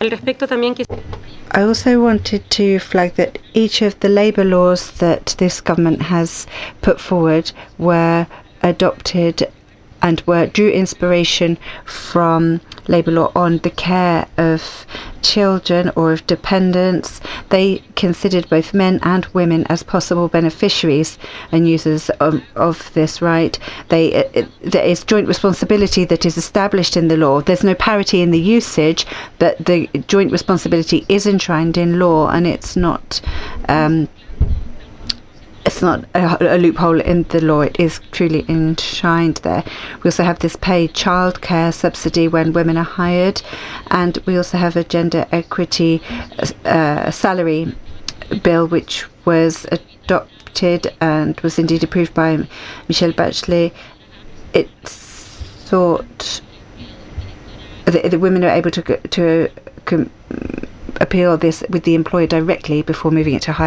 I also wanted to flag that each of the labour laws that this government has put forward were adopted and drew inspiration from labour law on the care of children or of dependents. They considered both men and women as possible beneficiaries and users of this right. There is joint responsibility that is established in the law. There's no parity in the usage, but the joint responsibility is enshrined in law, and it's not a loophole in the law. It is truly enshrined there. We also have this paid childcare subsidy when women are hired, and we also have a gender equity salary bill which was adopted and was indeed approved by Michelle Bachelet. It thought that women are able to appeal this with the employer directly before moving it to higher